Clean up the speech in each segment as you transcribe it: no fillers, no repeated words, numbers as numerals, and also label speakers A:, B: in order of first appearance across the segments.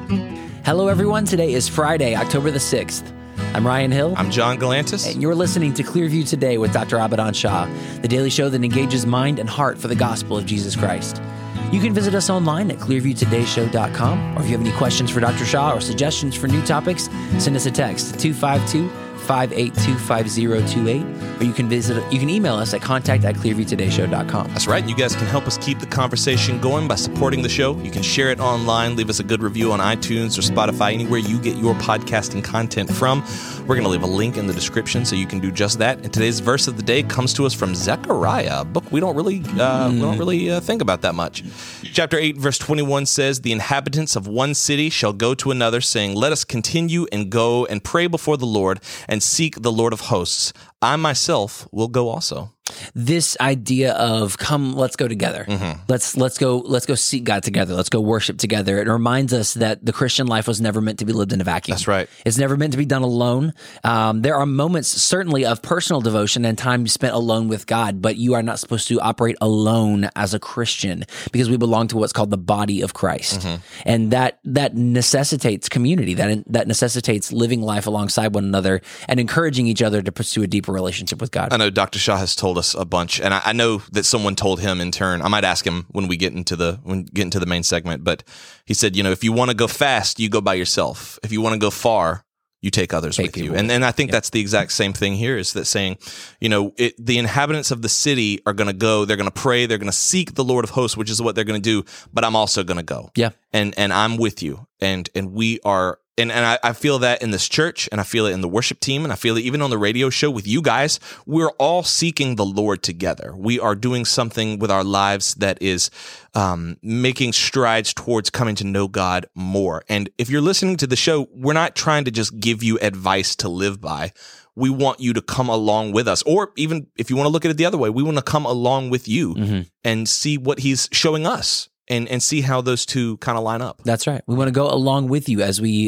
A: Hello, everyone. Today is Friday, October the 6th. I'm Ryan Hill.
B: I'm John Galantis.
A: And you're listening to Clearview Today with Dr. Abadan Shah, the daily show that engages mind and heart for the gospel of Jesus Christ. You can visit us online at clearviewtodayshow.com, or if you have any questions for Dr. Shah or suggestions for new topics, send us a text to 252-582-5028, or you can email us at contact@clearviewtodayshow.com.
B: That's right. You guys can help us keep the conversation going by supporting the show. You can share it online, leave us a good review on iTunes or Spotify, anywhere you get your podcasting content from. We're going to leave a link in the description so you can do just that. And today's verse of the day comes to us from Zechariah, a book we don't really think about that much. Chapter 8, verse 21 says, "The inhabitants of one city shall go to another, saying, 'Let us continue and go and pray before the Lord and seek the Lord of hosts. I myself will go also.'"
A: This idea of come, let's go together.
B: Mm-hmm.
A: Let's go seek God together. Let's go worship together. It reminds us that the Christian life was never meant to be lived in a vacuum.
B: That's right.
A: It's never meant to be done alone. There are moments certainly of personal devotion and time spent alone with God, but you are not supposed to operate alone as a Christian because we belong to what's called the body of Christ.
B: Mm-hmm.
A: And that necessitates community, that necessitates living life alongside one another and encouraging each other to pursue a deeper relationship with God.
B: I know Dr. Shah has told us a bunch, and I know that someone told him in turn. I might ask him when we get into the main segment, but he said, if you want to go fast, you go by yourself. If you want to go far, you take others with you. And I think that's the exact same thing here, is that saying, the inhabitants of the city are going to go, they're going to pray, they're going to seek the Lord of hosts, which is what they're going to do, but I'm also going to go.
A: Yeah.
B: And I'm with you. And we are. And I feel that in this church, and I feel it in the worship team, and I feel it even on the radio show with you guys. We're all seeking the Lord together. We are doing something with our lives that is making strides towards coming to know God more. And if you're listening to the show, we're not trying to just give you advice to live by. We want you to come along with us. Or even if you want to look at it the other way, we want to come along with you and see what he's showing us. And see how those two kind of line up.
A: That's right. We want to go along with you as we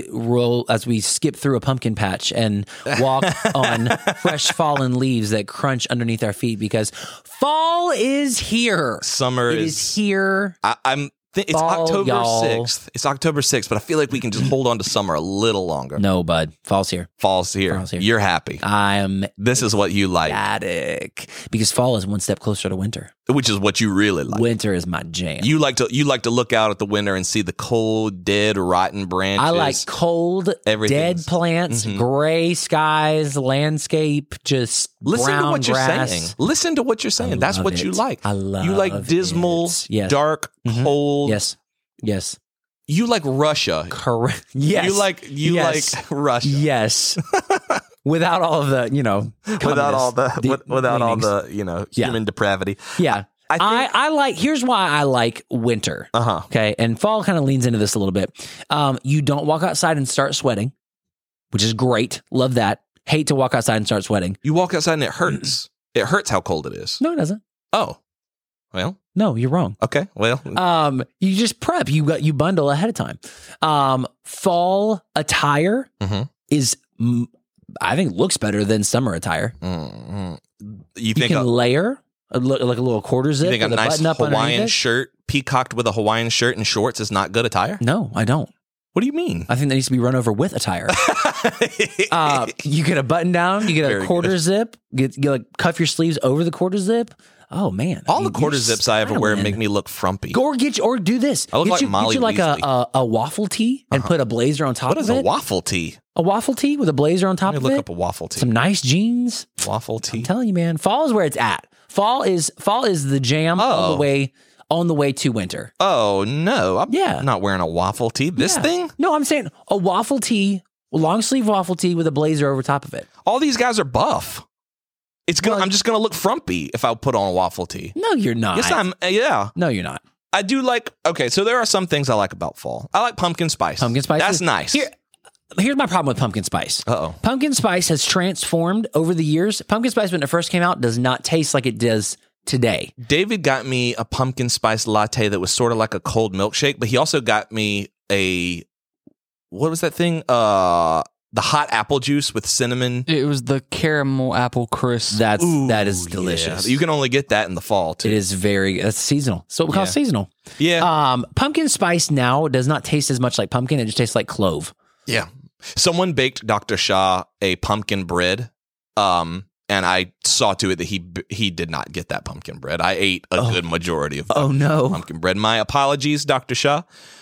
A: skip through a pumpkin patch and walk on fresh fallen leaves that crunch underneath our feet, because fall is here.
B: Summer
A: is here.
B: It's
A: Fall,
B: October
A: y'all.
B: 6th. It's October 6th, but I feel like we can just hold on to summer a little longer.
A: No, bud. Fall's here.
B: Fall's here. You're happy. This is what you like.
A: Ecstatic. Because fall is one step closer to winter.
B: Which is what you really like.
A: Winter is my jam.
B: You like to look out at the winter and see the cold, dead, rotten branches.
A: I like cold, dead plants, gray skies, landscape, just
B: listen
A: brown
B: to what
A: grass.
B: you're saying. Listen to what you're saying. That's what you like.
A: I love
B: You like dismal,
A: Yes.
B: dark, cold.
A: Yes.
B: You like Russia.
A: Correct. Yes.
B: You like Russia.
A: Yes. Without all of the,
B: without all the human depravity.
A: Yeah. I like, here's why I like winter. Okay. And fall kind of leans into this a little bit. You don't walk outside and start sweating, which is great. Love that. Hate to walk outside and start sweating.
B: You walk outside and it hurts. It hurts how cold it is.
A: No, it doesn't.
B: Oh, well.
A: No, you're wrong.
B: Okay, well.
A: You just prep. You bundle ahead of time. Fall attire is, I think, looks better than summer attire. You can layer like a little quarter zip.
B: You think a nice
A: button-up
B: Hawaiian shirt, peacocked with a Hawaiian shirt and shorts, is not good attire?
A: No, I don't.
B: What do you mean?
A: I think that needs to be run over with attire. You get a button down. You get a quarter zip. You cuff your sleeves over the quarter zip. Oh man!
B: All the quarter zips I ever wear make me look frumpy.
A: Or do this.
B: I look like Molly
A: Get you like a waffle tee and put a blazer on top of it.
B: What is a waffle tee?
A: A waffle tee with a blazer on top of it.
B: Look up a waffle tee.
A: Some nice jeans.
B: Waffle tee.
A: I'm telling you, man. Fall is where it's at. Fall is the jam on the way to winter.
B: Oh no! I'm not wearing a waffle tee. This thing?
A: No, I'm saying a waffle tee, a long sleeve waffle tee with a blazer over top of it.
B: All these guys are buff. I'm just gonna look frumpy if I put on a waffle tee.
A: No, you're not.
B: Yes, I'm. Yeah.
A: No, you're not.
B: I do like. Okay, so there are some things I like about fall. I like pumpkin spice.
A: Pumpkin spice.
B: That's nice.
A: Here's my problem with pumpkin spice. Pumpkin spice has transformed over the years. Pumpkin spice, when it first came out, does not taste like it does today.
B: David got me a pumpkin spice latte that was sort of like a cold milkshake, but he also got me what was that thing? the hot apple juice with cinnamon.
C: It was the caramel apple crisp.
A: That is delicious.
B: Yeah. You can only get that in the fall too.
A: It is that's seasonal. So what we call seasonal.
B: Yeah.
A: Pumpkin spice now does not taste as much like pumpkin. It just tastes like clove.
B: Yeah. Someone baked Dr. Shah a pumpkin bread. And I saw to it that he did not get that pumpkin bread. I ate a good majority of pumpkin bread. My apologies, Dr. Shah.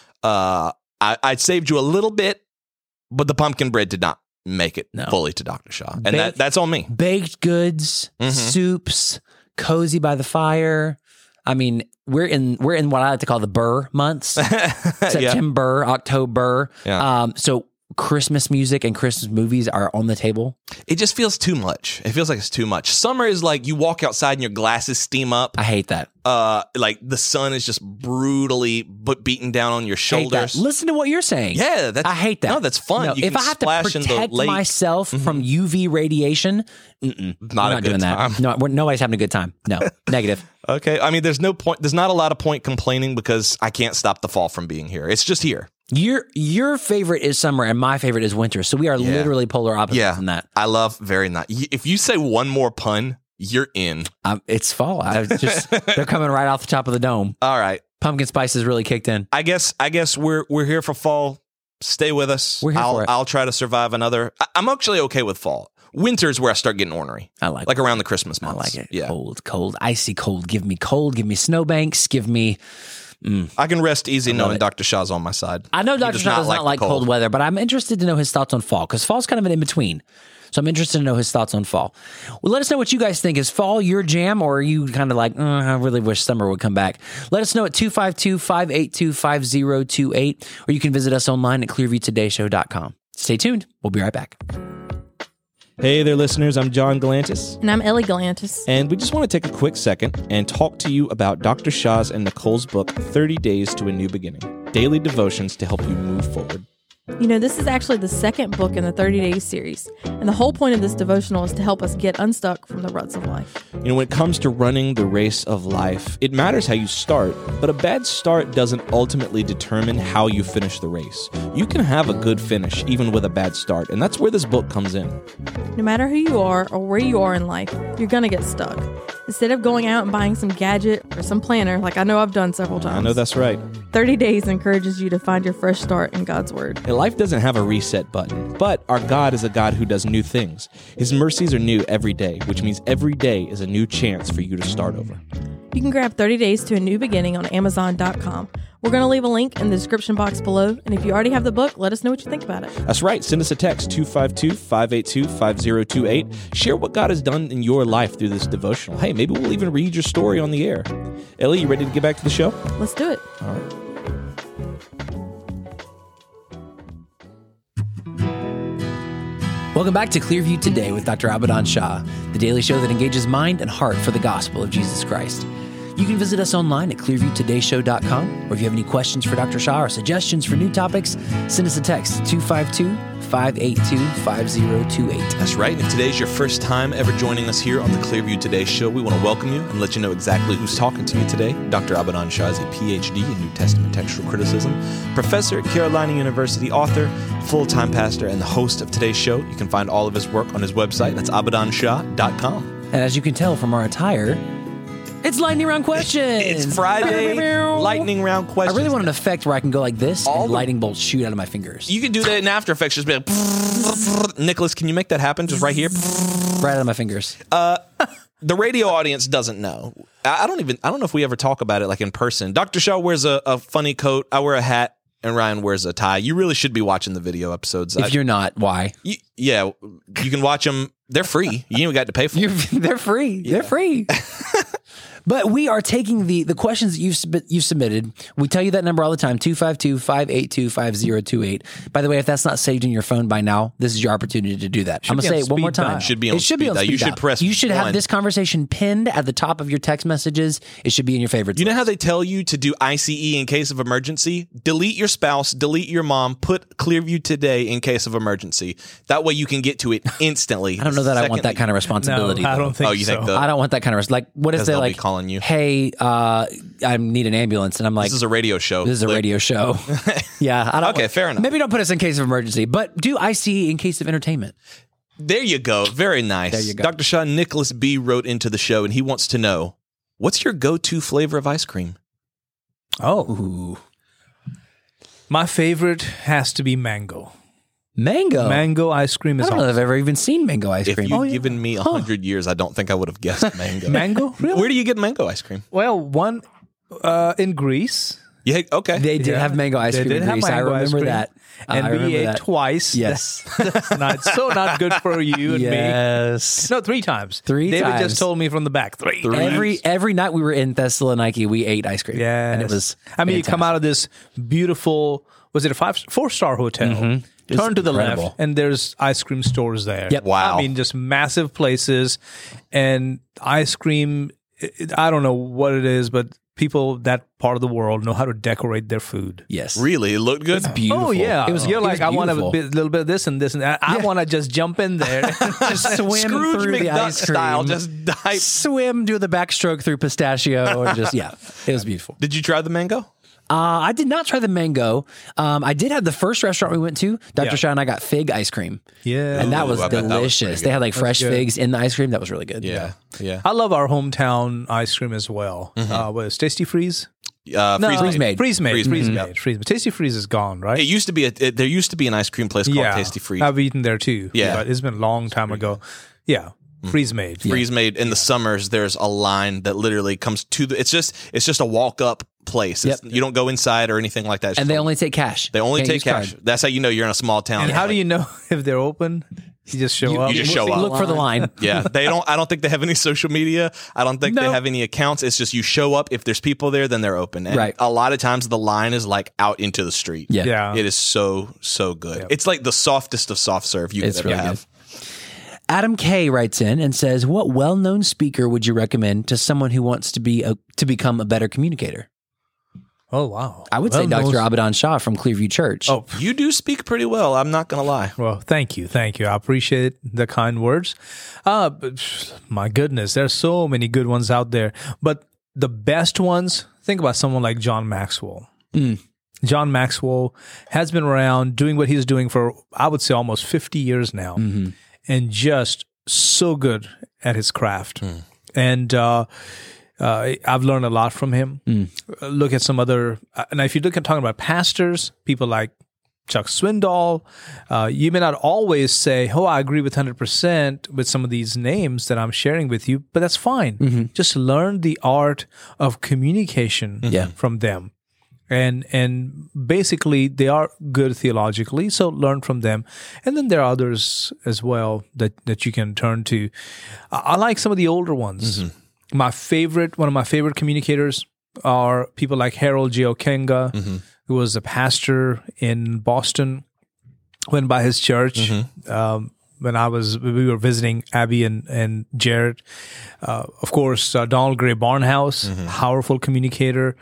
B: I saved you a little bit, but the pumpkin bread did not make it fully to Dr. Shah. And that's on me.
A: Baked goods, soups, cozy by the fire. I mean, we're in what I like to call the burr months. September, October.
B: Yeah.
A: So Christmas music and Christmas movies are on the table.
B: It just feels too much. It feels like it's too much. Summer is like you walk outside and your glasses steam up.
A: I hate that.
B: Like the sun is just brutally beating down on your shoulders.
A: Listen to what you're saying.
B: Yeah,
A: I hate that.
B: No, that's fun.
A: No, if I have to protect myself from UV radiation,
B: not a good time.
A: No, nobody's having a good time. No, negative.
B: Okay, I mean, there's no point. There's not a lot of point complaining because I can't stop the fall from being here. It's just here.
A: Your favorite is summer and my favorite is winter. So we are literally polar opposites in that.
B: I love very nice. If you say one more pun, you're in.
A: It's fall. They're coming right off the top of the dome.
B: All right.
A: Pumpkin spice has really kicked in.
B: I guess we're here for fall. Stay with us.
A: We're here for it.
B: I'll try to survive another. I'm actually okay with fall. Winter's where I start getting ornery.
A: I like
B: it. Around the Christmas months.
A: I like it.
B: Yeah.
A: Cold, icy cold. Give me snowbanks. Give me...
B: I can rest easy knowing Dr. Shah's on my side.
A: I know Dr. Shah does not like cold weather, but I'm interested to know his thoughts on fall because fall's kind of an in-between. So I'm interested to know his thoughts on fall. Well, let us know what you guys think. Is fall your jam, or are you kind of like, I really wish summer would come back? Let us know at 252-582-5028, or you can visit us online at clearviewtodayshow.com. Stay tuned. We'll be right back.
B: Hey there, listeners. I'm John Galantis.
D: And I'm Ellie Galantis.
B: And we just want to take a quick second and talk to you about Dr. Shah's and Nicole's book, 30 Days to a New Beginning, daily devotions to help you move forward.
D: You know, this is actually the second book in the 30 Days series, and the whole point of this devotional is to help us get unstuck from the ruts of life.
B: You know, when it comes to running the race of life, it matters how you start, but a bad start doesn't ultimately determine how you finish the race. You can have a good finish even with a bad start, and that's where this book comes in.
D: No matter who you are or where you are in life, you're going to get stuck. Instead of going out and buying some gadget or some planner, like I know I've done several times.
B: I know that's right.
D: 30 Days encourages you to find your fresh start in God's Word.
B: And life doesn't have a reset button, but our God is a God who does new things. His mercies are new every day, which means every day is a new chance for you to start over.
D: You can grab 30 Days to a New Beginning on Amazon.com. We're going to leave a link in the description box below, and if you already have the book, let us know what you think about it.
B: That's right. Send us a text, 252-582-5028. Share what God has done in your life through this devotional. Hey, maybe we'll even read your story on the air. Ellie, you ready to get back to the show?
D: Let's do it.
B: All right.
A: Welcome back to Clearview Today with Dr. Abadan Shah, the daily show that engages mind and heart for the gospel of Jesus Christ. You can visit us online at clearviewtodayshow.com, or if you have any questions for Dr. Shah or suggestions for new topics, send us a text, 252-582-5028.
B: That's right. If today's your first time ever joining us here on the Clearview Today show, we want to welcome you and let you know exactly who's talking to you today. Dr. Abadan Shah is a PhD in New Testament textual criticism, professor at Carolina University, author, full-time pastor, and the host of today's show. You can find all of his work on his website. That's abadanshah.com.
A: And as you can tell from our attire, it's lightning round questions.
B: It's Friday. Lightning round questions.
A: I really want an effect where I can go like this and lightning bolts shoot out of my fingers.
B: You can do that in After Effects. Just be like, Nicholas, can you make that happen just right here?
A: Right out of my fingers.
B: The radio audience doesn't know. I don't know if we ever talk about it like in person. Dr. Shah wears a funny coat. I wear a hat. And Ryan wears a tie. You really should be watching the video episodes.
A: If you're not, why?
B: You can watch them. They're free. You ain't even got to pay for them.
A: They're free. Yeah. They're free. But we are taking the questions that you've submitted. We tell you that number all the time, 252-582-5028. By the way, if that's not saved in your phone by now, this is your opportunity to do that. I'm going to say it one more time.
B: It should be on speed dial. You should press
A: You should
B: 1.
A: have this conversation pinned at the top of your text messages. It should be in your favorites.
B: You know how they tell you to do ICE in case of emergency? Delete your spouse, delete your mom, put Clearview Today in case of emergency. That way you can get to it instantly.
A: I don't know that I want that kind of responsibility.
C: No, I don't think so.
B: You think
A: I don't want that kind of like what if they like
B: calling you.
A: hey, I need an ambulance. And I'm like,
B: This is a radio show.
A: this is a radio show. Yeah. I don't
B: Okay, fair enough.
A: Maybe don't put us in case of emergency, but do IC in case of entertainment.
B: There you go. Very nice.
A: There you go.
B: Dr. Shaw, Nicholas B. wrote into the show, and he wants to know, what's your go-to flavor of ice cream?
E: Oh,
A: Ooh.
E: my favorite has to be mango.
A: Mango.
E: Mango ice cream
A: I
E: is
A: don't know if
E: awesome.
A: I've ever even seen mango ice
B: If
A: cream.
B: you'd given me 100 years, I don't think I would have guessed mango.
E: Mango? Really?
B: Where do you get mango ice cream?
E: Well, one in Greece.
B: Yeah, okay.
A: They did
E: Yeah.
A: have mango ice
E: They
A: cream
E: did
A: in
E: have
A: Greece. I
E: mango ice
A: remember
E: cream.
A: that.
E: And
A: I
E: we
A: remember
E: ate
A: that.
E: twice.
A: Yes.
E: That's not good for you and me.
A: Yes.
E: No, 3 times.
A: Three
E: David
A: times.
E: just told me from the back. Three.
A: Every night we were in Thessaloniki, we ate ice cream.
E: Yeah.
A: And it was
E: I mean, you come
A: fantastic.
E: out of this beautiful, was it a 4-star hotel?
A: It's
E: Turn to the
A: incredible.
E: left, and there's ice cream stores there.
A: Yep.
B: Wow.
E: I mean, just massive places. And ice cream, I don't know what it is, but people that part of the world know how to decorate their food.
A: Yes.
B: Really? It looked good?
A: Beautiful.
E: Oh, yeah.
A: It was,
E: You're like, I want a
A: beautiful.
E: little bit of this and this and that. I want to just jump in there.
A: Just swim
B: Scrooge
A: through the
B: McDuck
A: ice cream.
B: style. Just dive.
A: swim, do the backstroke through pistachio, and just it was beautiful.
B: Did you try the mango?
A: I did not try the mango. I did have the first restaurant we went to. Dr.
E: Yeah.
A: Shaw and I got fig ice cream.
E: Yeah.
A: And that
B: Ooh,
A: was
B: I bet that was
A: delicious.
B: pretty
A: They had like fresh
E: good.
A: figs in the ice cream. That was really good.
B: Yeah.
E: I love our hometown ice cream as well. What is Tasty Freeze?
B: Freeze
A: Made.
E: Freeze Made.
B: Freeze
E: Freeze
B: Made,
E: Made. Freeze Made. Tasty Freeze is gone, right?
B: It used to be there used to be an ice cream place called Tasty Freeze.
E: I've eaten there too.
B: Yeah.
E: But it's been a long time ago. Yeah. Freeze Made.
B: Freeze Made in the summers. There's a line that literally comes to the. It's just a walk up place. It's, You don't go inside or anything like that. It's
A: And
B: just
A: they
B: a-
A: only take cash.
B: they only
A: Can't
B: take
A: use
B: cash.
A: card.
B: That's how you know you're in a small town.
E: And how do you know if they're open? You just show up.
B: you just show up.
A: Look for the line.
B: Yeah, they don't. I don't think they have any social media. I don't think they
A: No.
B: have any accounts. It's just you show up. If there's people there, then they're open. And
A: Right.
B: a lot of times the line is like out into the street.
A: Yeah.
E: Yeah.
B: It is so good. It's like the softest of soft serve you
A: It's
B: could ever
A: really
B: have.
A: Adam K writes in and says, "What well-known speaker would you recommend to someone who wants to become a better communicator?"
E: Oh, wow.
A: I would say Dr. Abadan Shah from Clearview Church.
E: Oh,
B: You do speak pretty well. I'm not gonna lie.
E: well, thank you. Thank you. I appreciate the kind words. But my goodness, there's so many good ones out there. But the best ones, think about someone like John Maxwell. John Maxwell has been around doing what he's doing for, I would say, almost 50 years now. And just so good at his craft. And I've learned a lot from him. Look at some other, and if you look at talking about pastors, people like Chuck Swindoll, you may not always say, oh, I agree with 100% with some of these names that I'm sharing with you, but that's fine. Just learn the art of communication from them. And basically, they are good theologically, so learn from them. And then there are others as well that you can turn to. I like some of the older ones. One of my favorite communicators are people like Harold J. Okenga, who was a pastor in Boston. Went by his church when we were visiting Abby and Jared. Of course, Donald Gray Barnhouse, powerful communicator.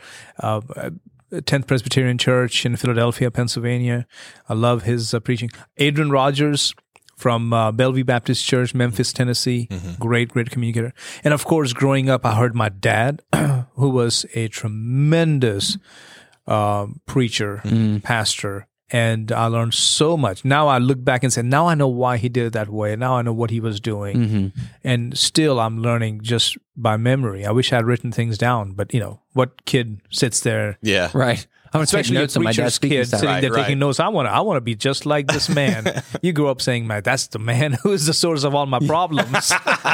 E: 10th Presbyterian Church in Philadelphia, Pennsylvania. I love his preaching. Adrian Rogers from Bellevue Baptist Church, Memphis, Tennessee. Great communicator. And of course, growing up, I heard my dad, who was a tremendous preacher, pastor. And I learned so much. Now I look back and say, now I know why he did it that way. Now I know what he was doing. And still I'm learning just by memory. I wish I had written things down, but what kid sits there,
B: Yeah.
A: Right. I'm going to take
E: especially a
A: notes on my dad's
E: preacher's
A: speaking
E: kid
A: style.
E: sitting there
B: Right,
E: taking notes. I want to be just like this man. You grew up saying, man, that's the man who is the source of all my problems.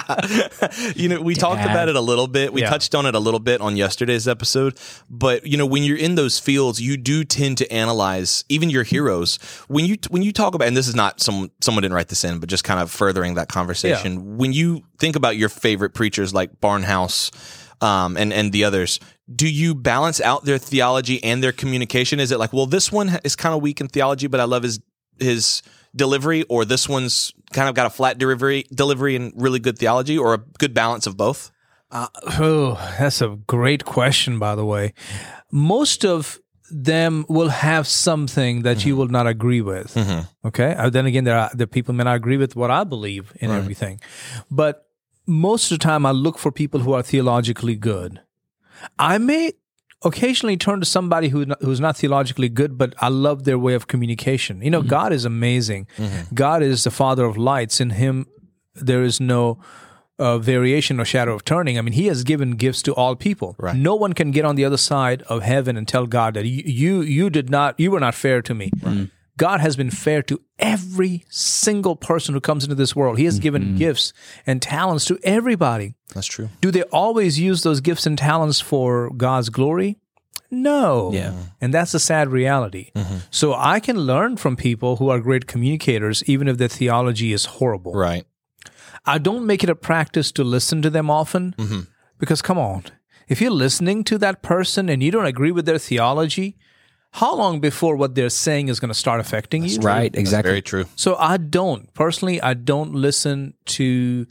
B: We talked about it a little bit. We
E: Yeah.
B: touched on it a little bit on yesterday's episode. But when you're in those fields, you do tend to analyze even your heroes. When you talk about, and this is not someone didn't write this in, but just kind of furthering that conversation. When you think about your favorite preachers like Barnhouse, and the others, do you balance out their theology and their communication? Is it like, well, this one is kind of weak in theology, but I love his delivery, or this one's kind of got a flat delivery and really good theology, or a good balance of both?
E: That's a great question, by the way. Most of them will have something that you will not agree with. Okay. Then again, there are people may not agree with what I believe in everything, but most of the time I look for people who are theologically good. I may occasionally turn to somebody who's not theologically good, but I love their way of communication. You know, God is amazing. God is the Father of lights. In Him, there is no variation or shadow of turning. I mean, He has given gifts to all people.
B: Right.
E: No one can get on the other side of heaven and tell God that you were not fair to me. Right. God has been fair to every single person who comes into this world. He has given gifts and talents to everybody.
B: That's true.
E: Do they always use those gifts and talents for God's glory? No.
A: Yeah.
E: And that's a sad reality. So I can learn from people who are great communicators, even if their theology is horrible.
B: Right.
E: I don't make it a practice to listen to them often because, come on, if you're listening to that person and you don't agree with their theology, how long before what they're saying is going to start affecting you?
A: Right, exactly.
B: That's very true.
E: So I don't listen to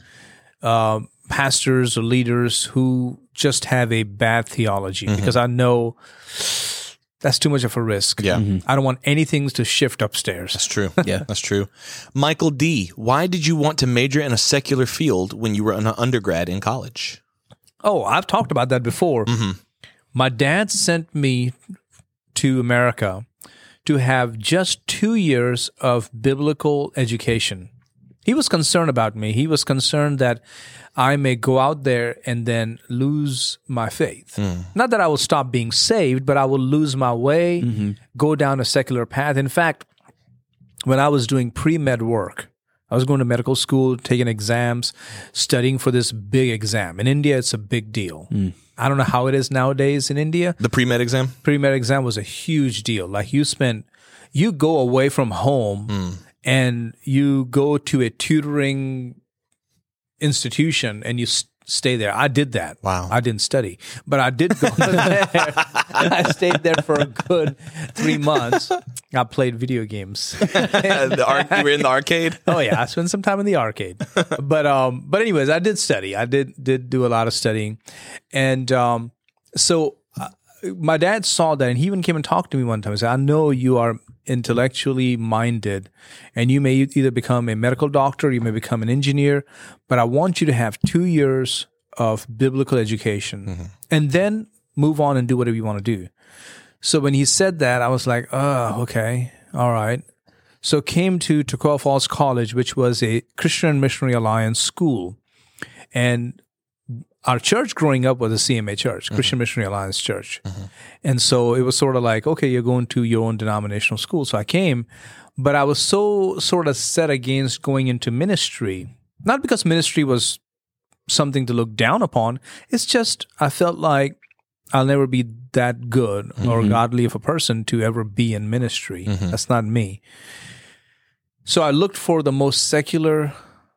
E: pastors or leaders who just have a bad theology because I know that's too much of a risk.
B: Yeah.
E: I don't want anything to shift upstairs.
B: That's true.
A: Yeah.
B: That's true. Michael D., why did you want to major in a secular field when you were an undergrad in college?
E: Oh, I've talked about that before. My dad sent me to America to have just 2 years of biblical education. He was concerned about me. He was concerned that I may go out there and then lose my faith. Not that I will stop being saved, but I will lose my way, go down a secular path. In fact, when I was doing pre-med work, I was going to medical school, taking exams, studying for this big exam. In India, it's a big deal. I don't know how it is nowadays in India.
B: The pre-med exam?
E: Pre-med exam was a huge deal. Like you go away from home and you go to a tutoring institution and you stay there. I did that.
B: Wow.
E: I didn't study, but I did go there. I stayed there for a good 3 months. I played video games.
B: You were in the arcade?
E: Oh yeah, I spent some time in the arcade. But anyways, I did study. I did do a lot of studying, and so my dad saw that, and he even came and talked to me one time. He said, "I know you are intellectually minded, and you may either become a medical doctor, you may become an engineer, but I want you to have 2 years of biblical education, and then move on and do whatever you want to do." So when he said that, I was like, "Oh, okay, all right." So came to Toccoa Falls College, which was a Christian Missionary Alliance school. And our church growing up was a CMA church, Christian Missionary Alliance Church. And so it was sort of like, okay, you're going to your own denominational school. So I came, but I was so sort of set against going into ministry, not because ministry was something to look down upon. It's just I felt like I'll never be that good or godly of a person to ever be in ministry. That's not me. So I looked for the most secular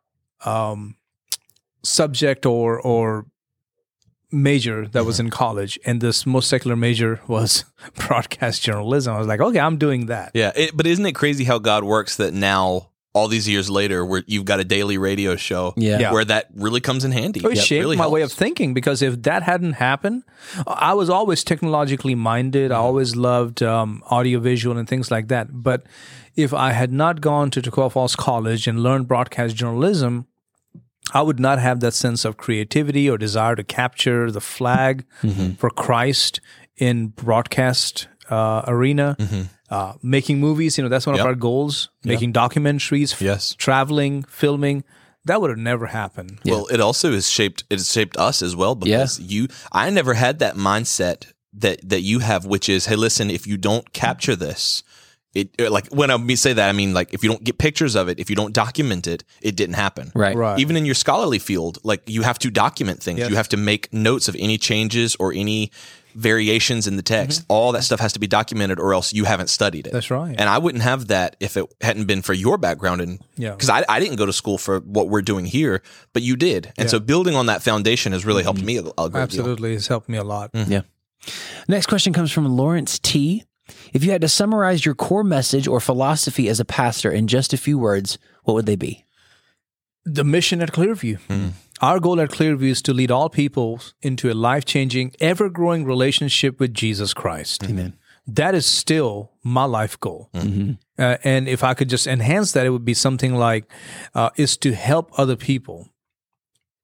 E: subject or major that was in college, and this most secular major was broadcast journalism. I was like, okay, I'm doing that.
B: Yeah, but isn't it crazy how God works that now, all these years later, where you've got a daily radio show where that really comes in handy.
E: It shaped
B: really
E: my
B: helps.
E: way of thinking, because if that hadn't happened, I was always technologically minded. I always loved audiovisual and things like that. But if I had not gone to Toccoa Falls College and learned broadcast journalism, I would not have that sense of creativity or desire to capture the flag for Christ in broadcast arena. Making movies, that's one of our goals. Making documentaries, traveling, filming. That would have never happened.
B: Well, it also has shaped us as well, because I never had that mindset that you have, which is, hey, listen, if you don't capture this, like when I say that, I mean, like, if you don't get pictures of it, if you don't document it, it didn't happen.
A: Right.
B: Even in your scholarly field, like, you have to document things. You have to make notes of any changes or any variations in the text. All that stuff has to be documented, or else you haven't studied it.
E: That's right.
B: And I wouldn't have that if it hadn't been for your background, because I didn't go to school for what we're doing here, but you did. And so building on that foundation has really helped me a great deal.
E: Absolutely, it's helped me a lot.
A: Yeah. Next question comes from Lawrence T. If you had to summarize your core message or philosophy as a pastor in just a few words, what would they be?
E: The mission at Clearview. Our goal at Clearview is to lead all people into a life-changing, ever-growing relationship with Jesus Christ.
A: Amen.
E: That is still my life goal. And if I could just enhance that, it would be something like, is to help other people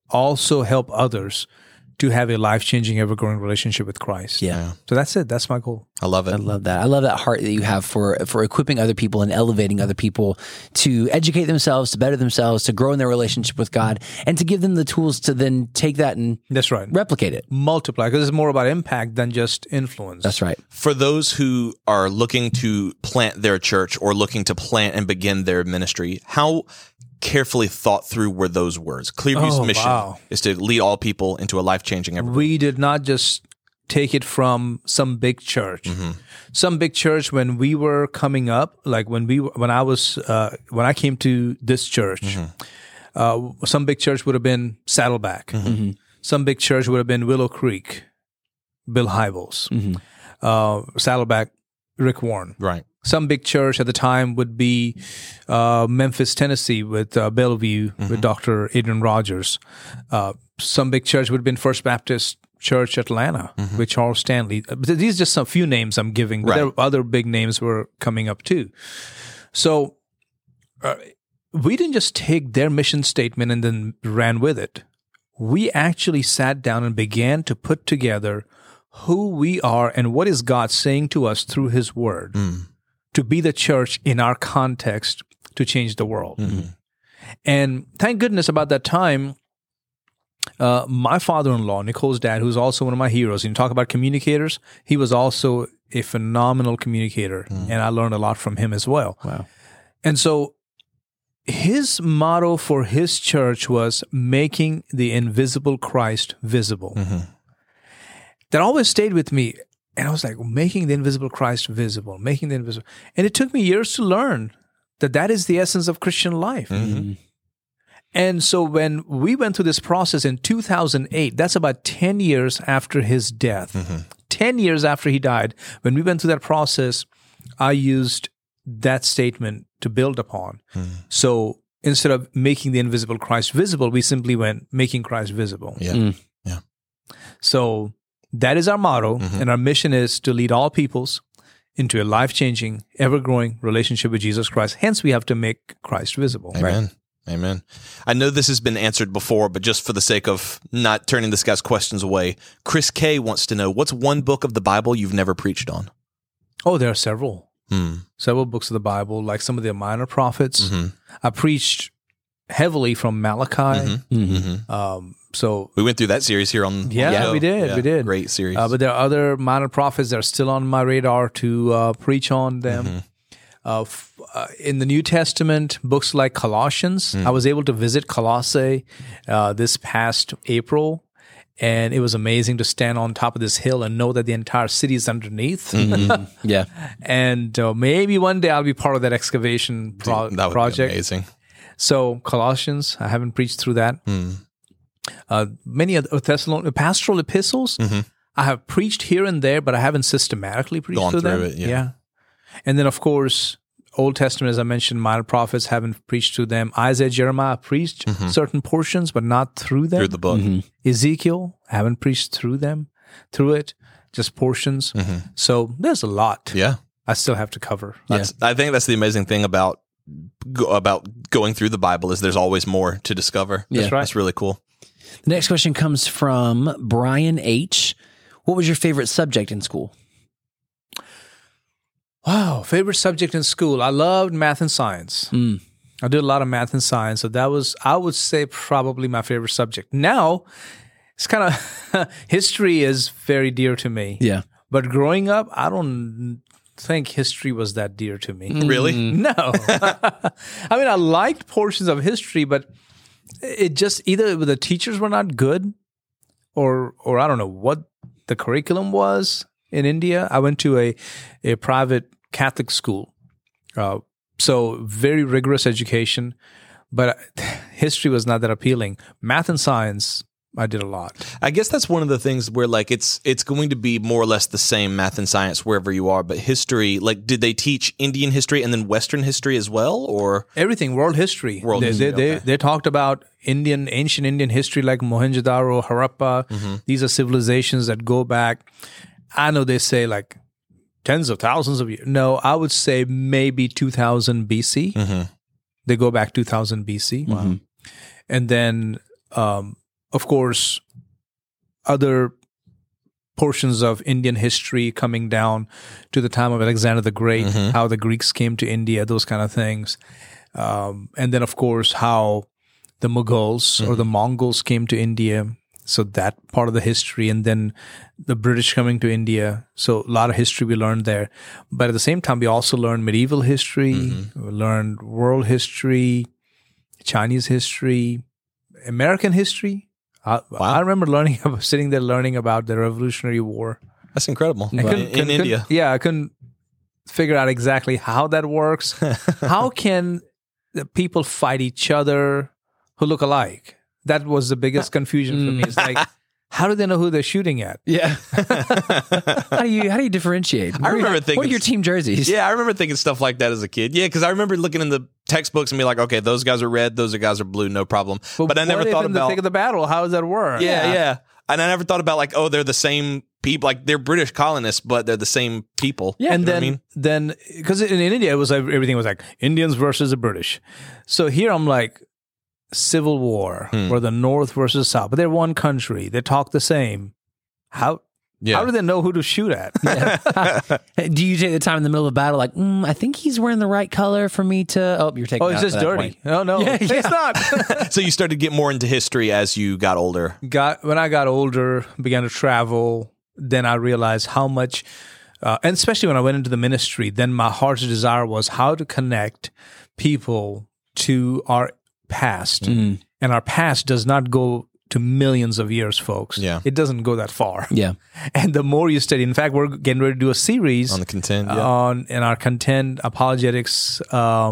E: also help others to have a life-changing, ever-growing relationship with Christ.
A: Yeah.
E: So that's it. That's my goal.
B: I love it.
A: I love that. I love that heart that you have for equipping other people and elevating other people to educate themselves, to better themselves, to grow in their relationship with God, and to give them the tools to then take that and
E: That's right.
A: replicate it.
E: Multiply, because it's more about impact than just influence.
A: That's right.
B: For those who are looking to plant their church or looking to plant and begin their ministry, how carefully thought through were those words? Clearview's mission is to lead all people into a life-changing evergreen.
E: We did not just take it from some big church. Some big church when we were coming up, like when I came to this church, some big church would have been Saddleback. Some big church would have been Willow Creek, Bill Hybels. Saddleback, Rick Warren.
B: Right.
E: Some big church at the time would be Memphis, Tennessee, with Bellevue, with Dr. Adrian Rogers. Some big church would have been First Baptist Church Atlanta with Charles Stanley. These are just a few names I'm giving, but there are other big names were coming up too. So we didn't just take their mission statement and then ran with it. We actually sat down and began to put together who we are and what is God saying to us through His Word to be the church in our context to change the world. And thank goodness about that time, my father-in-law, Nicole's dad, who's also one of my heroes, and you talk about communicators, he was also a phenomenal communicator, and I learned a lot from him as well.
A: Wow.
E: And so his motto for his church was making the invisible Christ visible. That always stayed with me. And I was like, making the invisible Christ visible, making the invisible. And it took me years to learn that that is the essence of Christian life. And so when we went through this process in 2008, that's about 10 years after his death, 10 years after he died, when we went through that process, I used that statement to build upon. So instead of making the invisible Christ visible, we simply went making Christ visible. So that is our motto, and our mission is to lead all peoples into a life-changing, ever-growing relationship with Jesus Christ. Hence, we have to make Christ visible.
B: Amen. Amen. I know this has been answered before, but just for the sake of not turning this guy's questions away, Chris K. wants to know, what's one book of the Bible you've never preached on?
E: Oh, there are several. Several books of the Bible, like some of the minor prophets. I preached heavily from Malachi. So
B: we went through that series here on
E: yeah,
B: the show.
E: we did.
B: Great series.
E: But there are other minor prophets that are still on my radar to preach on them. In the New Testament, books like Colossians, I was able to visit Colossae this past April, and it was amazing to stand on top of this hill and know that the entire city is underneath.
A: Yeah.
E: And maybe one day I'll be part of that excavation
B: that would
E: project.
B: be amazing.
E: So Colossians, I haven't preached through that. Many of Thessalonian pastoral epistles, I have preached here and there, but I haven't systematically preached
B: Gone
E: through
B: through
E: them.
B: it, yeah.
E: And then, of course, Old Testament, as I mentioned, minor prophets, haven't preached through them. Isaiah, Jeremiah, preached certain portions, but not through them.
B: Through the book.
E: Ezekiel, I haven't preached through it, just portions. So there's a lot.
B: Yeah.
E: I still have to cover.
B: I think that's the amazing thing about going through the Bible is there's always more to discover.
A: Yeah.
E: That's right.
B: That's really cool.
A: The next question comes from Brian H. What was your favorite subject in school?
E: Wow, favorite subject in school. I loved math and science. I did a lot of math and science, so that was, I would say, probably my favorite subject. Now, it's kind of, history is very dear to me.
A: Yeah.
E: But growing up, I don't think history was that dear to me.
B: Really?
E: No. I mean, I liked portions of history, but it just, either the teachers were not good or I don't know what the curriculum was in India. I went to a private Catholic school. So very rigorous education, but history was not that appealing. Math and science, I did a lot.
B: I guess that's one of the things where like it's going to be more or less the same math and science wherever you are, but history, like did they teach Indian history and then Western history as well, or
E: everything, world history? They talked about ancient Indian history like Mohenjo-daro, Harappa. These are civilizations that go back. I know they say like tens of thousands of years. No, I would say maybe 2000 BC. They go back 2000 BC.
A: Wow.
E: And then of course, other portions of Indian history coming down to the time of Alexander the Great, how the Greeks came to India, those kind of things. And then, of course, how the Mughals or the Mongols came to India. So that part of the history, and then the British coming to India. So a lot of history we learned there. But at the same time, we also learned medieval history, we learned world history, Chinese history, American history. I remember sitting there learning about the Revolutionary War.
B: That's incredible.
E: In India. I couldn't figure out exactly how that works. How can the people fight each other who look alike? That was the biggest confusion for me. It's like, how do they know who they're shooting at?
A: Yeah. How do you differentiate?
B: I remember thinking,
A: what are your team jerseys?
B: Yeah, I remember thinking stuff like that as a kid. Yeah, because I remember looking in the textbooks and be like, okay, those guys are red, those guys are blue, no problem. But I never thought about
E: the thick of the battle. How does that work?
B: Yeah. And I never thought about like, oh, they're the same people. Like they're British colonists, but they're the same people.
E: Yeah, and then because in India it was like, everything was like Indians versus the British. So here I'm like, Civil War, or the North versus South, but they're one country. They talk the same. How do they know who to shoot at?
A: Do you take the time in the middle of a battle, like, I think he's wearing the right color for me to? Oh, you're taking.
E: Oh, it's just dirty. Oh no, it's not.
B: So you started to get more into history as you got older.
E: When I got older, began to travel. Then I realized how much, and especially when I went into the ministry, then my heart's desire was how to connect people to our past. And our past does not go to millions of years, folks.
B: Yeah.
E: It doesn't go that far.
A: Yeah.
E: And the more you study, in fact, we're getting ready to do a series
B: on the Contend,
E: in our Contend apologetics,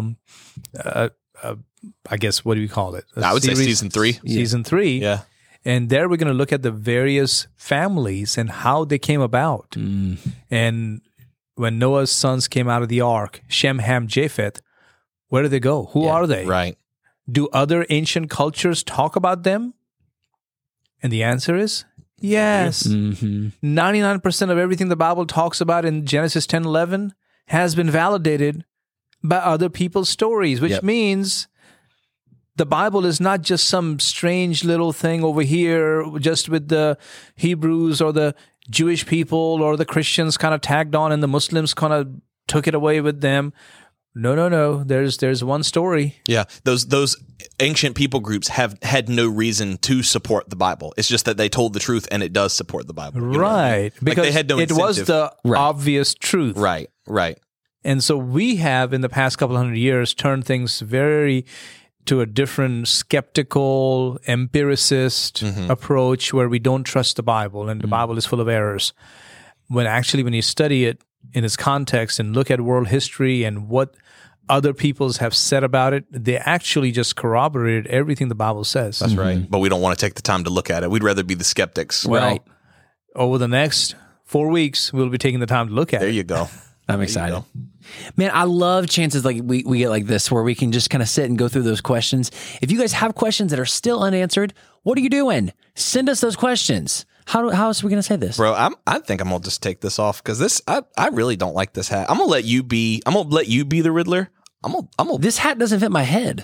E: I guess, what do we call it?
B: I would say season 3.
E: Season 3.
B: Yeah.
E: And there we're going to look at the various families and how they came about. And when Noah's sons came out of the ark, Shem, Ham, Japheth, where do they go? Who are they?
B: Right.
E: Do other ancient cultures talk about them? And the answer is yes. 99% of everything the Bible talks about in Genesis 10:11 has been validated by other people's stories, which means the Bible is not just some strange little thing over here just with the Hebrews or the Jewish people or the Christians kind of tagged on and the Muslims kind of took it away with them. No. There's one story.
B: Yeah, those ancient people groups have had no reason to support the Bible. It's just that they told the truth, and it does support the Bible.
E: Right,
B: I mean?
E: because
B: they had no
E: it was the obvious truth.
B: Right.
E: And so we have, in the past couple hundred years, turned things very to a different skeptical, empiricist approach where we don't trust the Bible, and the Bible is full of errors. When you study it in its context and look at world history and what other peoples have said about it, they actually just corroborated everything the Bible says.
B: That's right. But we don't want to take the time to look at it. We'd rather be the skeptics.
E: Well, over the next 4 weeks, we'll be taking the time to look at it.
B: There you go.
A: I'm excited. Man, I love chances like we get like this where we can just kind of sit and go through those questions. If you guys have questions that are still unanswered, what are you doing? Send us those questions. How else are we going to say this?
B: Bro, I think I'm going to just take this off because I really don't like this hat. I'm going to let you be the Riddler.
A: This hat doesn't fit my head.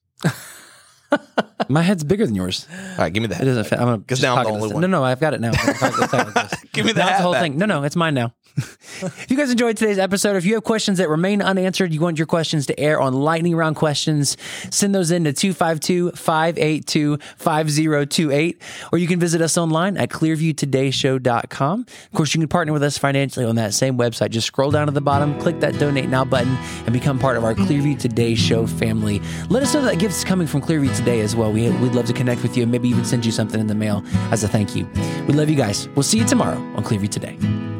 A: My head's bigger than yours.
B: All right, give me the hat.
A: It doesn't fit.
B: Because now I'm the only one.
A: No, I've got it now.
B: Give me the hat.
A: That's the whole thing. No, it's mine now. If you guys enjoyed today's episode, if you have questions that remain unanswered, you want your questions to air on Lightning Round Questions, send those in to 252-582-5028, or you can visit us online at clearviewtodayshow.com. Of course, you can partner with us financially on that same website. Just scroll down to the bottom, click that Donate Now button, and become part of our Clearview Today Show family. Let us know that gift's coming from Clearview Today as well. We'd love to connect with you and maybe even send you something in the mail as a thank you. We love you guys. We'll see you tomorrow on Clearview Today.